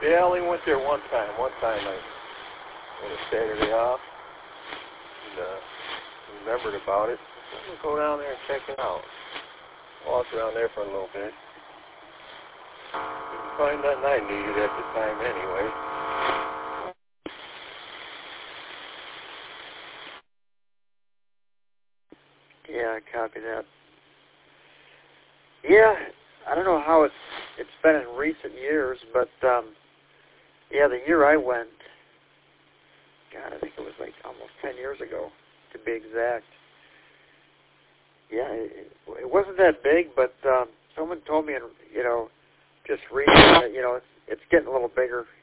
Yeah, I only went there one time. One time I had a Saturday off and remembered about it. I'm going to go down there and check it out. Walk around there for a little bit. Didn't find nothing I needed at the time anyway. Yeah, I copy that. Yeah, I don't know how it's been in recent years, but yeah, the year I went, God, I think it was like almost 10 years ago, to be exact. Yeah, it wasn't that big, but someone told me, just recently that, it's getting a little bigger